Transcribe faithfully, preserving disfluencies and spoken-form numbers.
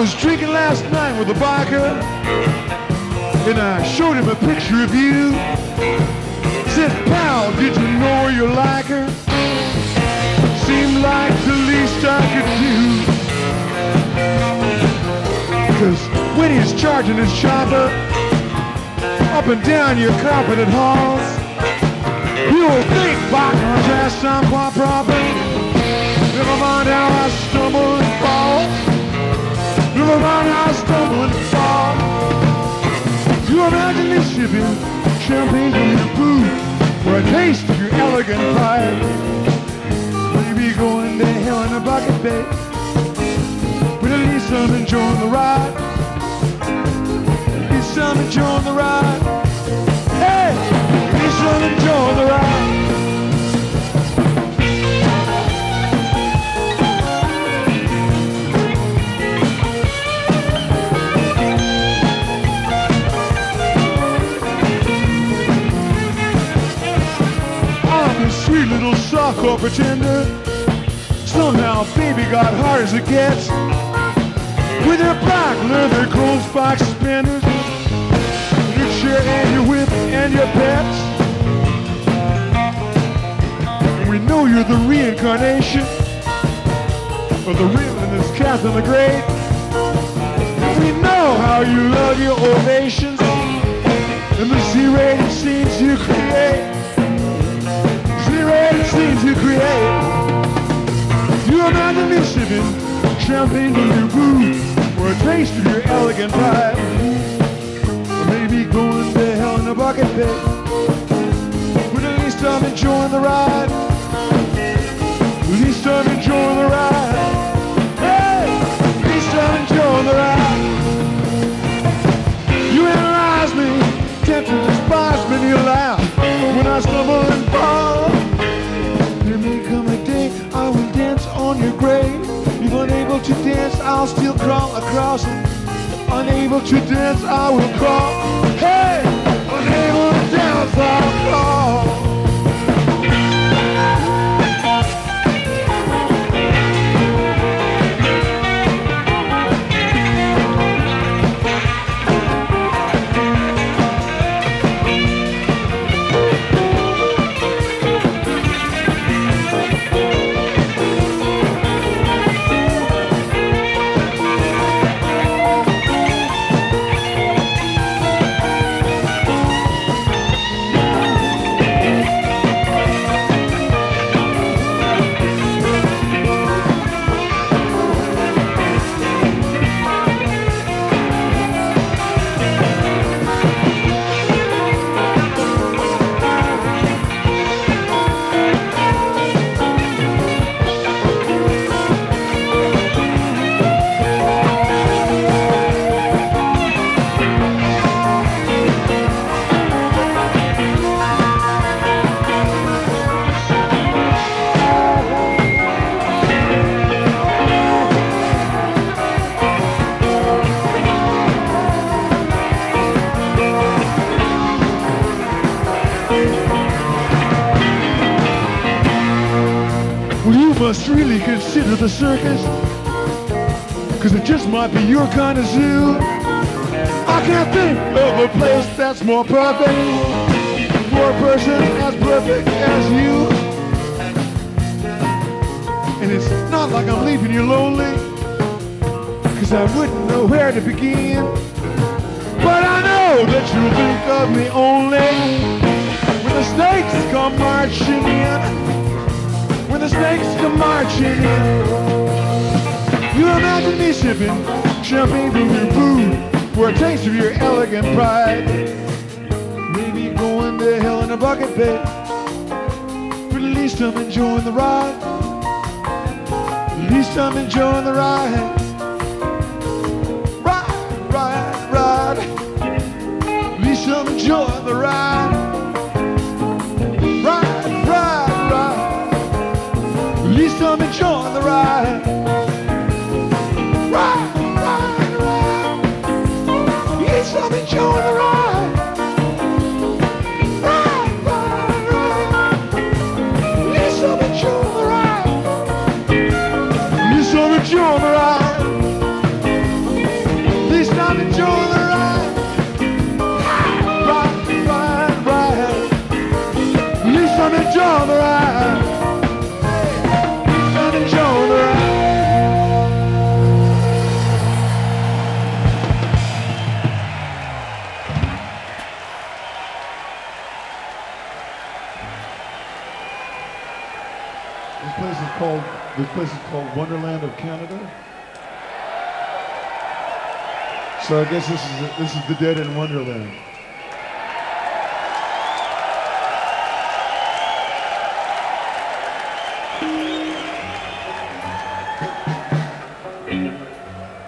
was drinking last night with a biker, and I showed him a picture of you. Said, pal, did you know you like her? Seemed like the least I could do. Cause when he's charging his chopper up and down your carpeted halls, you'll think by contrast I'm quite proper. Never mind how I stumble and fall. Never mind how I stumble and fall. You imagine me sipping champagne from your booth for a taste of your elegant pride. Maybe going to hell in a bucket, babe, but at least I'm enjoying the ride. At least I'm enjoying the ride. Hey, at least I'm enjoying the ride. Sweet little softcore pretender. Somehow baby got hard as it gets. With her black leather gold spike suspenders, your chair and your whip and your pets. And we know you're the reincarnation of the relentless Catherine the Great. And we know how you love your ovations and the Z-rated scenes you create. Z-rated scenes you create. You imagine me sipping champagne from your booth for a taste of your elegant pride. Or maybe going to hell in a bucket pit, but at least I'm enjoying the ride. At least I'm enjoying the ride. Hey, at least I'm enjoying the ride. You analyze me, tempt to despise me, you laugh when I stumble and fall. There may come a day I will dance on your grave. If unable to dance, I'll still crawl across it. Unable to dance, I will crawl. Hey, unable to dance, I'll crawl. Must really consider the circus, cause it just might be your kind of zoo. I can't think of a place that's more perfect for a person as perfect as you. And it's not like I'm leaving you lonely, cause I wouldn't know where to begin. But I know that you'll think of me only when the snakes come marching in. When the snakes come marching in, you imagine me sipping champagne from your booth for a taste of your elegant pride. Maybe going to hell in a bucket pit, but at least I'm enjoying the ride. At least I'm enjoying the ride. Ride, ride, ride. At least I'm enjoying the ride. Ride, ride, ride. At least I'm enjoying the ride. Ride, ride, ride. At least I'm enjoying the ride. Ride, ride, ride. At least I'm enjoying the ride. At least I'm enjoying the ride. wonderland of Canada. So I guess this is this is the Dead in Wonderland.